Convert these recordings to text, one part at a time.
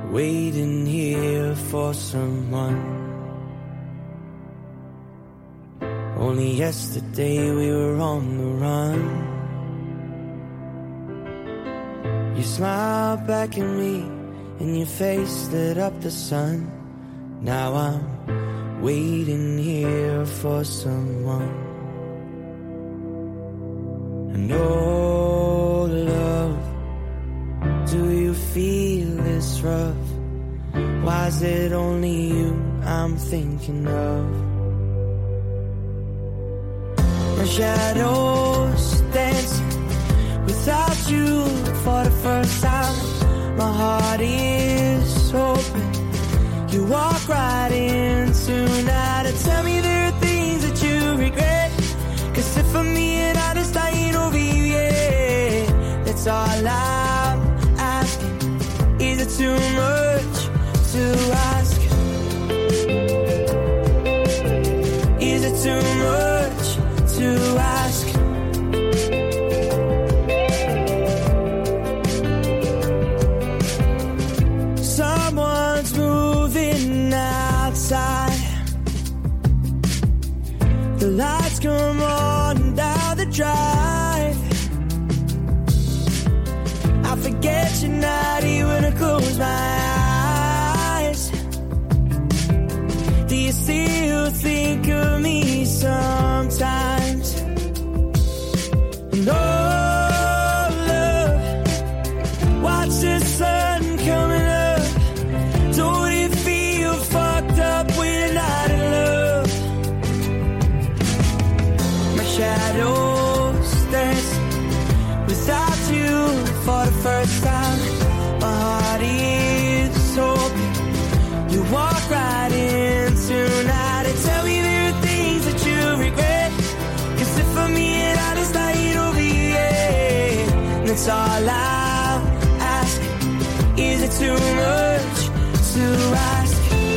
waiting here for someone. Only yesterday we were on the run. You smiled back at me and your face lit up the sun. Now I'm waiting here for someone. And oh love, do you feel this rough? Why is it only you I'm thinking of? My shadows dancing without you for the first time. My heart is open. You walk right in tonight and tell me there are things that you regret. Cause if I'm being honest, I ain't over you yet. That's all I'm asking. Is it too much to ask? Is it too much to ask? Someone's moving outside. The lights come on down the drive. I forget you're not here when I close my eyes. Do you still think of me sometimes? No, love, watch the sun coming up. Don't it feel fucked up when you're not in love? My shadows dance without you for the first time. My heart is open. You walk right in tonight and tell me there are things that you regret. Cause if I'm being honest, I ain't over you yet. That's all I'm asking. Is it too much to ask?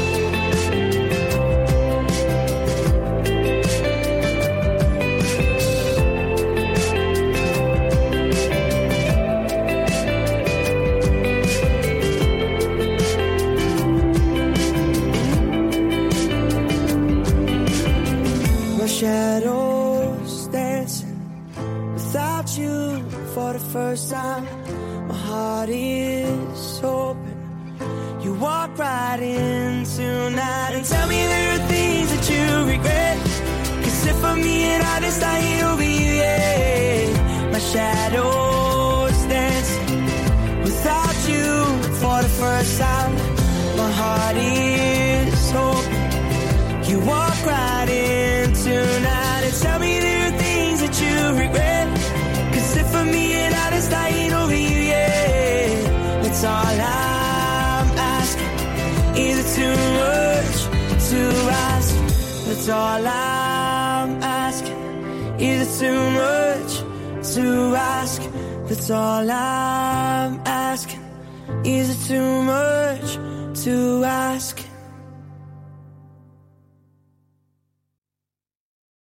My shadows dancing without you for the first time. My heart is open. You walk right in tonight and tell me there are things that you regret. Cause if I'm being honest, I ain't over you yet. My shadows dancing without you for the first time. My heart is open. You walk right in tonight and tell me there are things that you regret. Cause if I'm being honest, I ain't over you yet. That's all I'm asking. Is it too much to ask? That's all I'm asking. Is it too much to ask? That's all I'm asking. Is it too much to ask?